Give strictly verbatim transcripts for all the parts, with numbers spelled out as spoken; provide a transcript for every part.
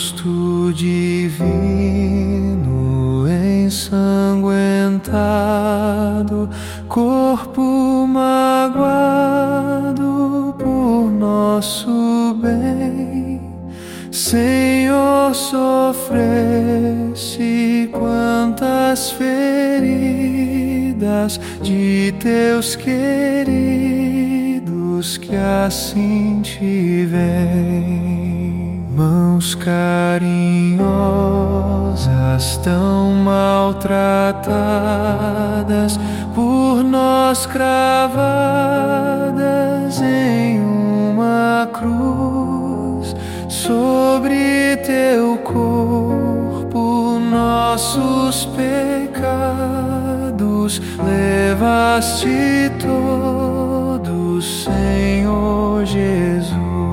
rosto divino ensanguentado, corpo magoado por nosso bem, Senhor, sofreste quantas feridas de teus queridos que assim te veem. Mãos carinhosas, tão maltratadas, por nós cravadas em uma cruz. Sobre teu corpo nossos pecados levaste todos, Senhor Jesus.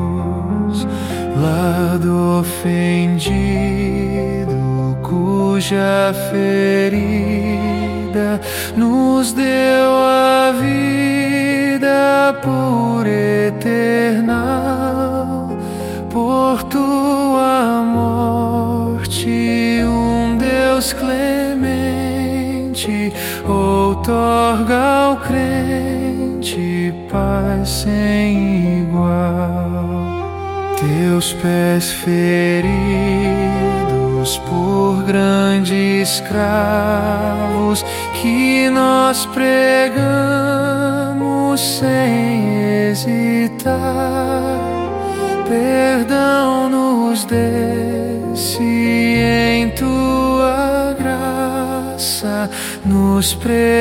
Lado ofendido, cuja ferida nos deu a vida por eternal. Por tua morte, um Deus clemente outorga ao crente paz sem igual. Teus pés feridos por grandes cravos que nós pregamos sem hesitar, perdão nos desse em tua graça, nos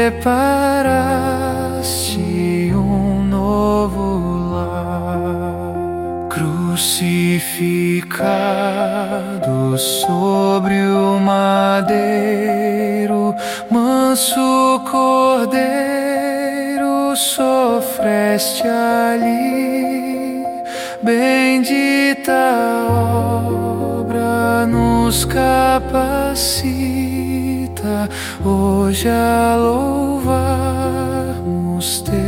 preparaste um novo lar. Crucificado sobre o madeiro, manso cordeiro, sofreste ali. Bendita obra nos capacita hoje a louvarmos teu